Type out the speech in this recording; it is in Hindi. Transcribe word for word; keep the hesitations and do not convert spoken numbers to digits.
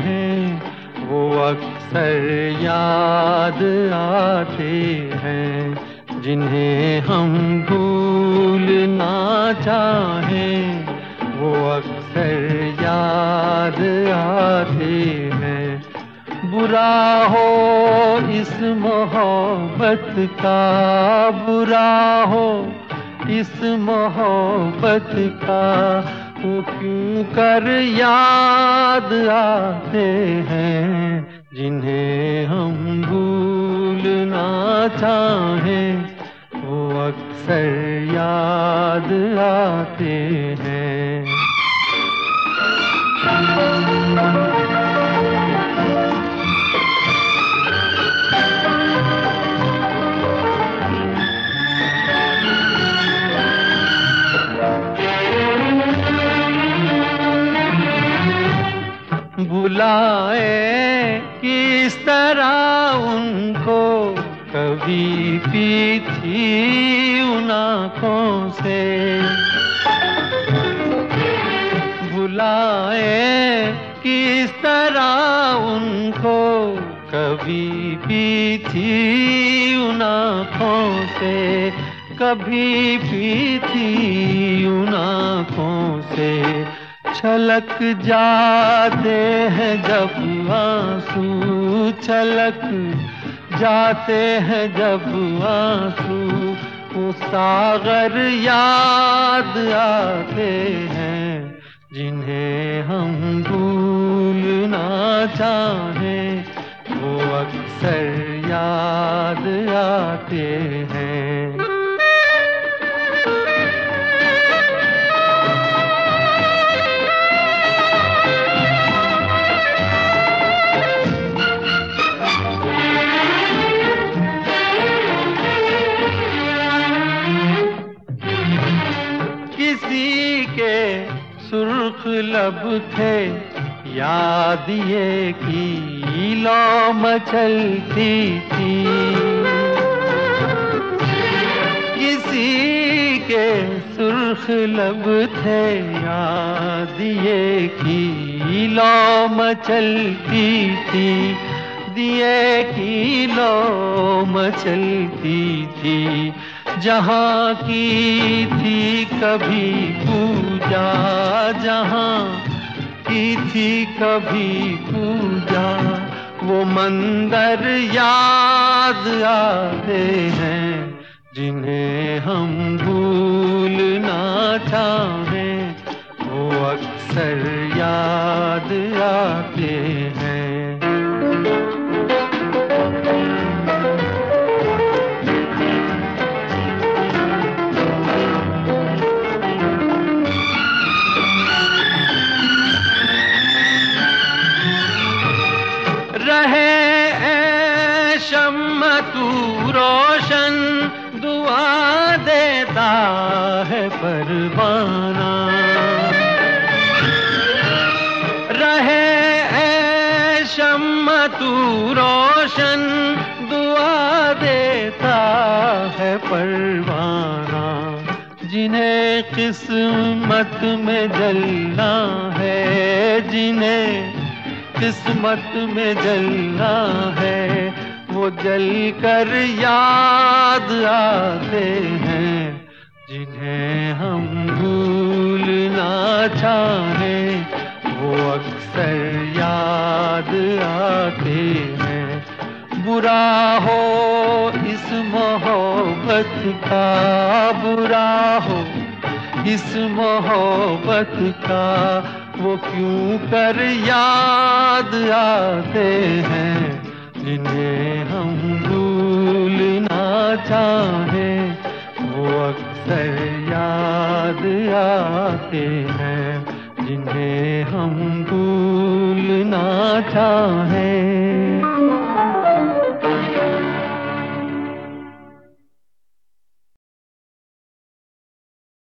हैं वो अक्सर याद आते हैं। जिन्हें हम भूलना चाहें वो अक्सर याद आते हैं। बुरा हो इस मोहब्बत का, बुरा हो इस मोहब्बत का, वो क्यों कर याद आते हैं। जिन्हें हम भूलना चाहें वो अक्सर याद आते हैं। बुलाए किस तरह उनको कभी पी थी उन आँखों से। बुलाए किस तरह उनको कभी पी थी उन आँखों से, कभी पी थी उन आँखों से। छलक जाते हैं जब आंसू, छलक जाते हैं जब आंसू, वो सागर याद आते हैं। जिन्हें हम भूलना चाहें वो अक्सर याद आते हैं। किसी के सुर्ख लब थे याद ये की लौ मचलती थी। किसी के सुर्ख लब थे याद ये की लौ मचलती थी। दिए की लौ मचलती थी। जहाँ की थी कभी पूजा, जहाँ की थी कभी पूजा, वो मंदिर याद आते हैं। जिन्हें हम भूलना चाहें वो अक्सर याद आते हैं। रहे ऐ शम्मा तू रोशन, दुआ देता है परवाना। रहे ऐ शम्मा तू रोशन, दुआ देता है परवाना। जिन्हें किस्मत में जलना है, जिन्हें किस्मत में जलना है, वो जल कर याद आते हैं। जिन्हें हम भूलना चाहें वो अक्सर याद आते हैं। बुरा हो इस मोहब्बत का, बुरा हो इस मोहब्बत का, वो क्यों कर याद आते हैं। जिन्हें हम भूलना चाहें वो अक्सर याद आते हैं। जिन्हें हम भूलना चाहें।